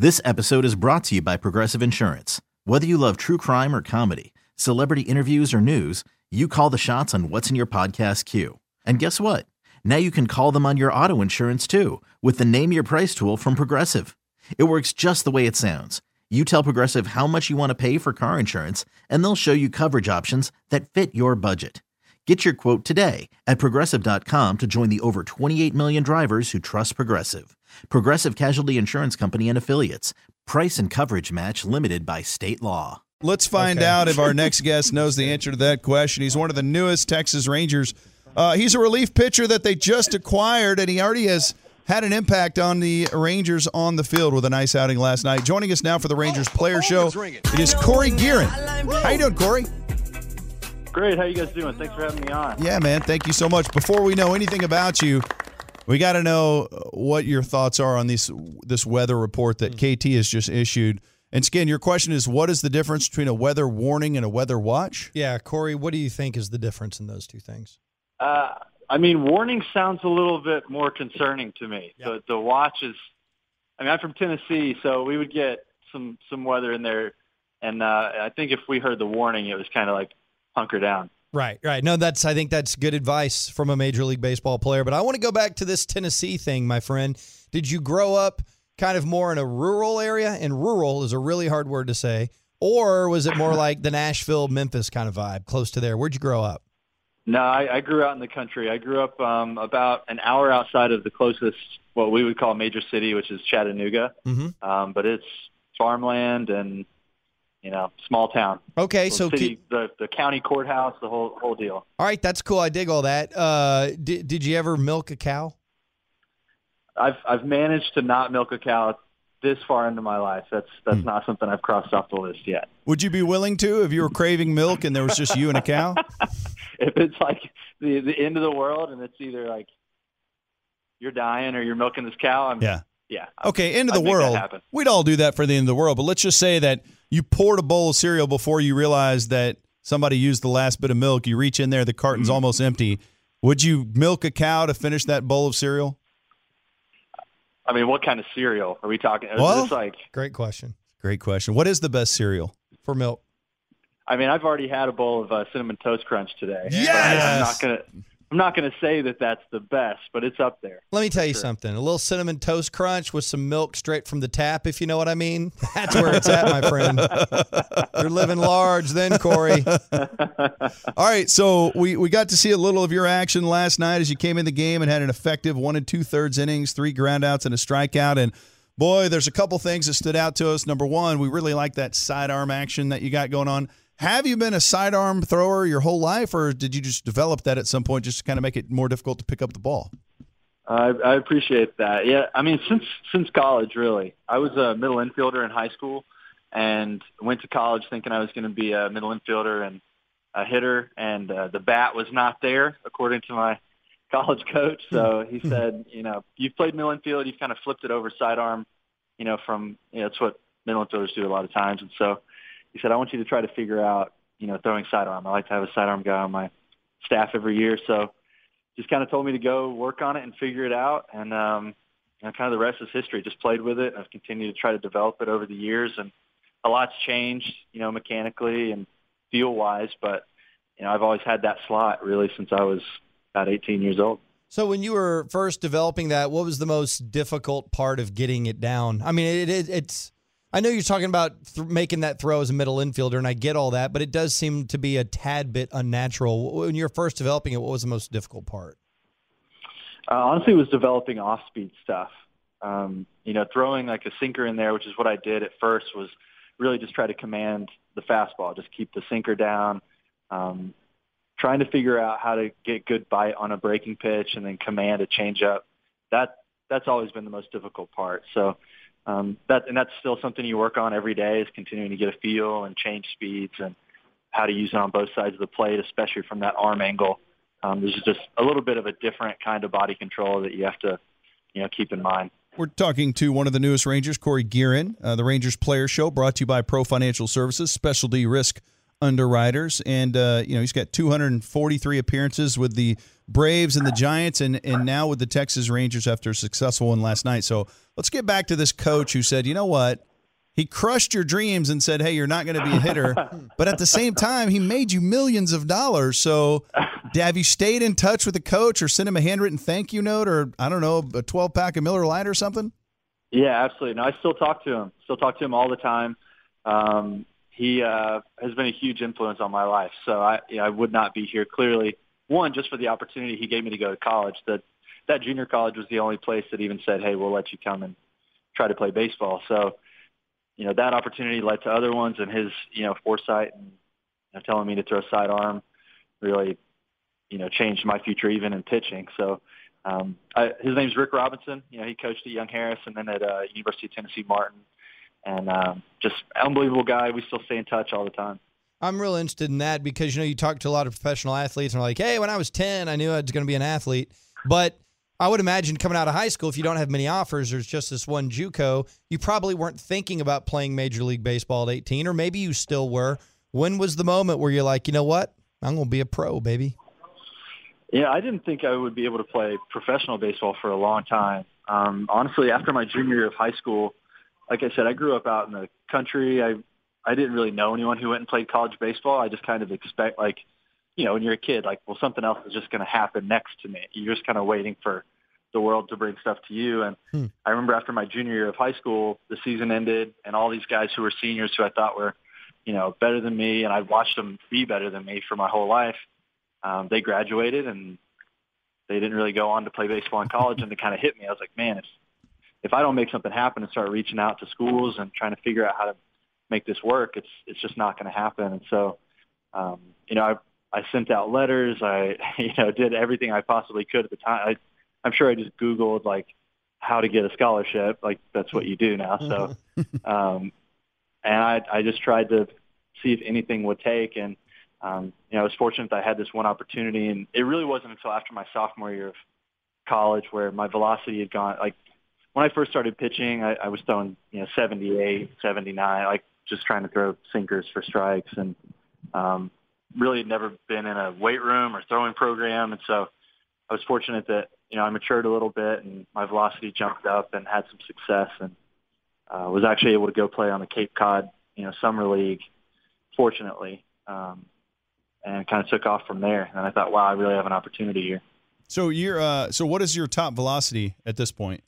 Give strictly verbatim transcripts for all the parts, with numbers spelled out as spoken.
This episode is brought to you by Progressive Insurance. Whether you love true crime or comedy, celebrity interviews or news, you call the shots on what's in your podcast queue. And guess what? Now you can call them on your auto insurance too with the Name Your Price tool from Progressive. It works just the way it sounds. You tell Progressive how much you want to pay for car insurance, and they'll show you coverage options that fit your budget. Get your quote today at Progressive dot com to join the over twenty-eight million drivers who trust Progressive. Progressive Casualty Insurance Company and Affiliates. Price and coverage match limited by state law. Let's find okay. out if our next guest knows the answer to that question. He's one of the newest Texas Rangers. Uh, he's a relief pitcher that they just acquired, and he already has had an impact on the Rangers on the field with a nice outing last night. Joining us now for the Rangers Player Show, it is Corey Gearin. How you doing, Corey? Great. How you guys doing? Thanks for having me on. Yeah, man. Thank you so much. Before we know anything about you, we got to know what your thoughts are on this this weather report that K T has just issued. And Skin, your question is, what is the difference between a weather warning and a weather watch? Yeah, Corey, what do you think is the difference in those two things? Uh, I mean, warning sounds a little bit more concerning to me. Yep. The the watch is, I mean, I'm from Tennessee, so we would get some some weather in there, and uh, I think if we heard the warning, it was kind of like hunker down. Right, right. No, that's I think that's good advice from a Major League Baseball player. But I want to go back to this Tennessee thing, my friend. Did you grow up kind of more in a rural area? And rural is a really hard word to say. Or was it more like the Nashville, Memphis kind of vibe, close to there? Where'd you grow up? No, I, I grew out in the country. I grew up um, about an hour outside of the closest, what we would call major city, which is Chattanooga. Mm-hmm. Um, but it's farmland and, you know, small town. Okay, so so city, keep, the the county courthouse, the whole whole deal. All right, that's cool. I dig all that. Uh, did did you ever milk a cow? I've I've managed to not milk a cow this far into my life. That's that's hmm. not something I've crossed off the list yet. Would you be willing to if you were craving milk and there was just you and a cow? If it's like the the end of the world and it's either like you're dying or you're milking this cow, I'm, yeah. Yeah. Okay, end of I'd the world. We'd all do that for the end of the world. But let's just say that you poured a bowl of cereal before you realized that somebody used the last bit of milk. You reach in there, the carton's mm-hmm. almost empty. Would you milk a cow to finish that bowl of cereal? I mean, what kind of cereal are we talking? Well, this like great question. Great question. What is the best cereal for milk? I mean, I've already had a bowl of uh, Cinnamon Toast Crunch today. Yes. I'm not gonna. I'm not going to say that that's the best, but it's up there. Let me tell you sure. something. A little Cinnamon Toast Crunch with some milk straight from the tap, if you know what I mean. That's where it's at, my friend. You're living large then, Corey. All right, so we, we got to see a little of your action last night as you came in the game and had an effective one and two-thirds innings, three groundouts and a strikeout. And, boy, there's a couple things that stood out to us. Number one, we really like that sidearm action that you got going on. Have you been a sidearm thrower your whole life, or did you just develop that at some point just to kind of make it more difficult to pick up the ball? I, I appreciate that. Yeah, I mean, since since college, really. I was a middle infielder in high school and went to college thinking I was going to be a middle infielder and a hitter, and uh, the bat was not there, according to my college coach. So he said, you know, you've played middle infield, you've kind of flipped it over sidearm, you know, from, you know, that's what middle infielders do a lot of times. And so he said, I want you to try to figure out, you know, throwing sidearm. I like to have a sidearm guy on my staff every year. So just kind of told me to go work on it and figure it out. And, um, you know, kind of the rest is history. Just played with it. I've continued to try to develop it over the years. And a lot's changed, you know, mechanically and feel-wise. But, you know, I've always had that slot really since I was about eighteen years old. So when you were first developing that, what was the most difficult part of getting it down? I mean, it, it, it's – I know you're talking about th- making that throw as a middle infielder, and I get all that, but it does seem to be a tad bit unnatural. When you're first developing it, what was the most difficult part? Uh, honestly, it was developing off-speed stuff. Um, you know, throwing like a sinker in there, which is what I did at first, was really just try to command the fastball, just keep the sinker down, um, trying to figure out how to get good bite on a breaking pitch and then command a changeup. That that's always been the most difficult part. So. Um, that and that's still something you work on every day, is continuing to get a feel and change speeds and how to use it on both sides of the plate, especially from that arm angle. Um, there's just a little bit of a different kind of body control that you have to, you know, keep in mind. We're talking to one of the newest Rangers, Corey Gearin, uh, the Rangers Player Show, brought to you by Pro Financial Services, specialty risk underwriters, and uh, you know he's got two hundred forty-three appearances with the Braves and the Giants, and and now with the Texas Rangers after a successful one last night. So let's get back to this coach who said, you know what, he crushed your dreams and said, hey, you're not going to be a hitter, but at the same time, he made you millions of dollars. So have you stayed in touch with the coach or sent him a handwritten thank you note, or I don't know, a twelve pack of Miller Lite or something? Yeah, absolutely. No, I still talk to him. Still talk to him all the time. Um, he uh, has been a huge influence on my life. So I, you know, I would not be here clearly. One, just for the opportunity he gave me to go to college. That that junior college was the only place that even said, "Hey, we'll let you come and try to play baseball." So, you know, that opportunity led to other ones, and his, you know, foresight and you know, telling me to throw sidearm really, you know, changed my future even in pitching. So. Um, I, his name's Rick Robinson. You know, he coached at Young Harris and then at uh, University of Tennessee Martin, and um, just unbelievable guy. We still stay in touch all the time. I'm real interested in that because, you know, you talk to a lot of professional athletes and are like, hey, when I was ten, I knew I was going to be an athlete. But I would imagine coming out of high school, if you don't have many offers, there's just this one JUCO, you probably weren't thinking about playing Major League Baseball at eighteen, or maybe you still were. When was the moment where you're like, you know what, I'm going to be a pro, baby? Yeah, I didn't think I would be able to play professional baseball for a long time. Um, honestly, after my junior year of high school, like I said, I grew up out in the country. I I didn't really know anyone who went and played college baseball. I just kind of expect, like, you know, when you're a kid, like, well, something else is just going to happen next to me. You're just kind of waiting for the world to bring stuff to you. And hmm. I remember after my junior year of high school, the season ended, and all these guys who were seniors who I thought were, you know, better than me, and I watched them be better than me for my whole life. Um, they graduated, and they didn't really go on to play baseball in college, and it kind of hit me. I was like, man, if, if I don't make something happen and start reaching out to schools and trying to figure out how to make this work, it's it's just not going to happen. And so, um, you know, I, I sent out letters. I, you know, did everything I possibly could at the time. I, I'm sure I just Googled, like, how to get a scholarship. Like, that's what you do now. So, um, and I, I just tried to see if anything would take, and Um, you know, I was fortunate that I had this one opportunity, and it really wasn't until after my sophomore year of college where my velocity had gone. Like, when I first started pitching, I, I was throwing, you know, seventy-eight, seventy-nine, like just trying to throw sinkers for strikes, and um, really had never been in a weight room or throwing program. And so I was fortunate that, you know, I matured a little bit and my velocity jumped up and had some success, and uh, was actually able to go play on the Cape Cod, you know, summer league, fortunately. Um, and kind of took off from there. And I thought, wow, I really have an opportunity here. So you're, uh, so what is your top velocity at this point?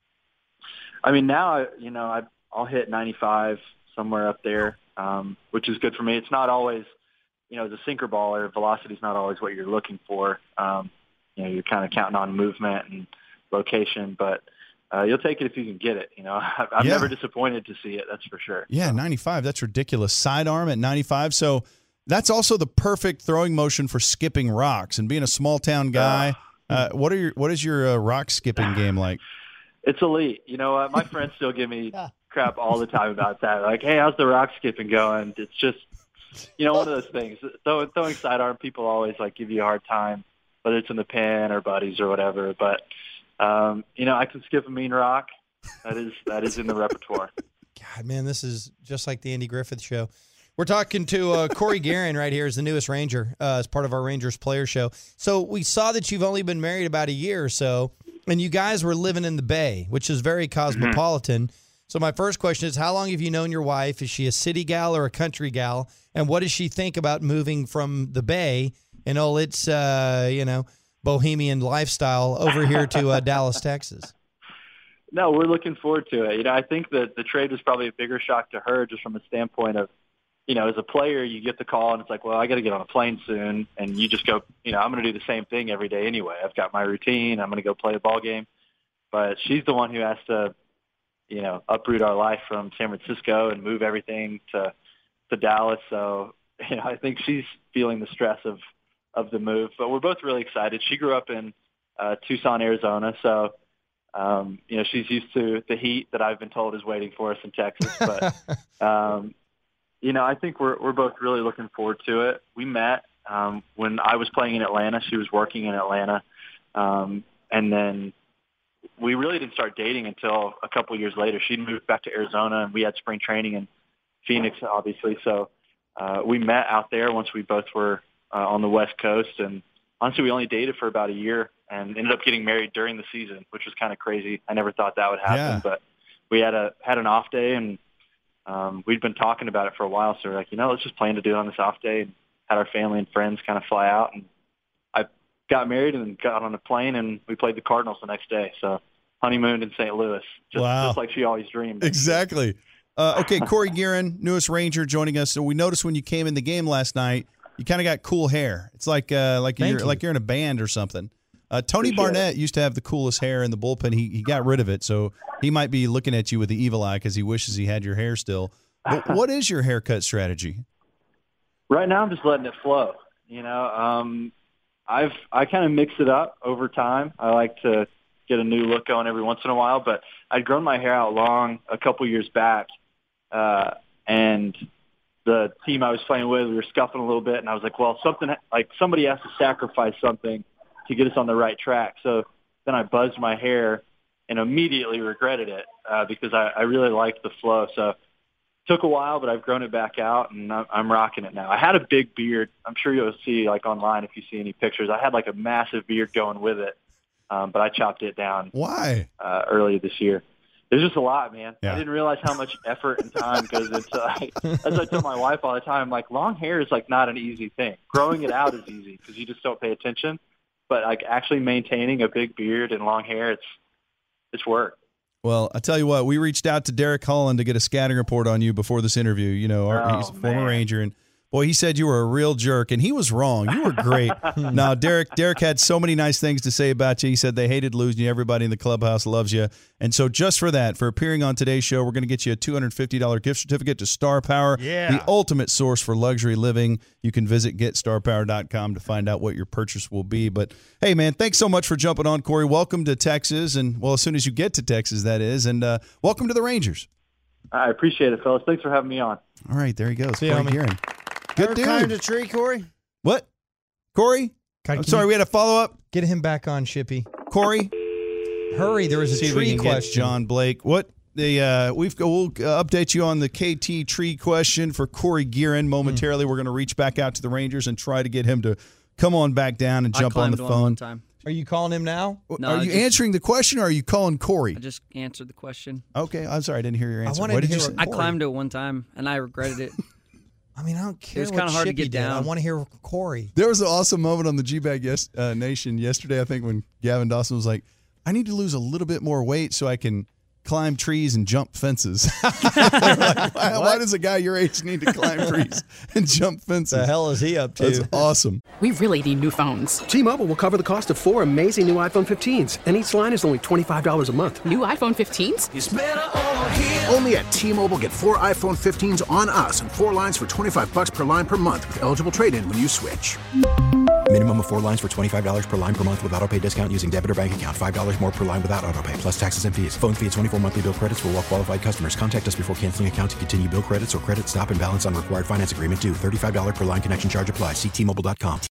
I mean, now, you know, I, I'll hit ninety-five, somewhere up there, um, which is good for me. It's not always, you know, as a sinker baller, velocity is not always what you're looking for. Um, you know, you're kind of counting on movement and location, but uh, you'll take it if you can get it. You know, I'm yeah. never disappointed to see it. That's for sure. Yeah. ninety-five. That's ridiculous. Sidearm at ninety-five. So that's also the perfect throwing motion for skipping rocks. And being a small town guy, uh, uh, what are your what is your uh, rock skipping game like? It's elite. You know, uh, my friends still give me crap all the time about that. Like, hey, how's the rock skipping going? It's just, you know, one of those things. Throwing, throwing sidearm, people always like give you a hard time, whether it's in the pen or buddies or whatever. But um, you know, I can skip a mean rock. That is that is in the repertoire. God, man, this is just like the Andy Griffith Show. We're talking to uh, Corey Guerin right here as the newest Ranger, uh, as part of our Rangers Player Show. So we saw that you've only been married about a year or so, and you guys were living in the Bay, which is very cosmopolitan. Mm-hmm. So my first question is, how long have you known your wife? Is she a city gal or a country gal? And what does she think about moving from the Bay and all its, uh, you know, bohemian lifestyle over here to uh, Dallas, Texas? No, we're looking forward to it. You know, I think that the trade was probably a bigger shock to her just from a standpoint of, you know, as a player, you get the call and it's like, well, I got to get on a plane soon. And you just go, you know, I'm going to do the same thing every day anyway. I've got my routine. I'm going to go play a ball game. But she's the one who has to, you know, uproot our life from San Francisco and move everything to, to Dallas. So, you know, I think she's feeling the stress of, of the move. But we're both really excited. She grew up in uh, Tucson, Arizona. So, um, you know, she's used to the heat that I've been told is waiting for us in Texas. But, um, you know, I think we're we're both really looking forward to it. We met um, when I was playing in Atlanta. She was working in Atlanta. Um, and then we really didn't start dating until a couple of years later. She moved back to Arizona, and we had spring training in Phoenix, obviously. So uh, we met out there once we both were uh, on the West Coast. And honestly, we only dated for about a year and ended up getting married during the season, which was kind of crazy. I never thought that would happen, Yeah. but we had a had an off day, and um, we'd been talking about it for a while. So we're like, you know, let's just plan to do it on this off day, and had our family and friends kind of fly out. And I got married and got on a plane, and we played the Cardinals the next day. So honeymooned in Saint Louis, just, Wow. just like she always dreamed. Exactly. Uh, okay, Corey Guerin, newest Ranger, joining us. So we noticed when you came in the game last night, you kind of got cool hair. It's like uh, like Thank you're you. like you're in a band or something. Uh, Tony Appreciate Barnett used to have the coolest hair in the bullpen. He he got rid of it, so he might be looking at you with the evil eye because he wishes he had your hair still. But what is your haircut strategy? Right now, I'm just letting it flow. You know, um, I've I kind of mix it up over time. I like to get a new look going every once in a while, but I'd grown my hair out long a couple years back, uh, and the team I was playing with, we were scuffing a little bit, and I was like, well, something like somebody has to sacrifice something to get us on the right track. So then I buzzed my hair and immediately regretted it uh, because I, I really liked the flow. So it took a while, but I've grown it back out, and I'm, I'm rocking it now. I had a big beard. I'm sure you'll see like online if you see any pictures. I had like a massive beard going with it, um, but I chopped it down Why? uh, earlier this year. There's just a lot, man. Yeah. I didn't realize how much effort and time goes into it. As I tell my wife all the time, like long hair is like not an easy thing. Growing it out is easy because you just don't pay attention. But like actually maintaining a big beard and long hair, it's it's work. Well, I tell you what, we reached out to Derek Holland to get a scouting report on you before this interview. You know, our, Oh, he's a former man. Ranger, and boy, he said you were a real jerk, and he was wrong. You were great. No, Derek, Derek had so many nice things to say about you. He said they hated losing you. Everybody in the clubhouse loves you. And so just for that, for appearing on today's show, we're going to get you a two hundred fifty dollars gift certificate to Star Power, Yeah. the ultimate source for luxury living. You can visit get star power dot com to find out what your purchase will be. But, hey, man, thanks so much for jumping on, Corey. Welcome to Texas, and, well, as soon as you get to Texas, that is. And uh, welcome to the Rangers. I appreciate it, fellas. Thanks for having me on. All right, there he goes. See you, Corey homie. Guerin. Good Ever dude. climbed a tree, Corey? What? Corey? God, I'm can sorry, you we had a follow-up. get him back on, Shippy. Corey? Hurry, there was a See if we tree can get question. John Blake. What? The uh, we've we'll uh, update you on the K T tree question for Corey Guerin momentarily. We're going to reach back out to the Rangers and try to get him to come on back down and I jump on climbed the one one phone. time. Are you calling him now? No, are I you just- answering the question, or are you calling Corey? I just answered the question. Okay, I'm sorry, I didn't hear your answer. wanted What to did you hear say? what- I Corey. climbed it one time, and I regretted it. I mean, I don't care was what kinda hard to Shippy get did. down. I want to hear Corey. There was an awesome moment on the G-Bag yes, uh, Nation yesterday, I think, when Gavin Dawson was like, I need to lose a little bit more weight so I can climb trees and jump fences. Like, why, why does a guy your age need to climb trees and jump fences? The hell is he up to? That's awesome. We really need new phones. T-Mobile will cover the cost of four amazing new iPhone fifteens, and each line is only twenty-five dollars a month. New iPhone fifteens? Only at T-Mobile, get four iPhone fifteens on us and four lines for twenty-five bucks per line per month with eligible trade-in when you switch. Minimum of four lines for twenty-five dollars per line per month with autopay discount using debit or bank account. five dollars more per line without autopay, plus taxes and fees. Phone fee at twenty-four monthly bill credits for well-qualified customers. Contact us before canceling account to continue bill credits or credit stop and balance on required finance agreement due. thirty-five dollars per line connection charge applies. See T Mobile dot com.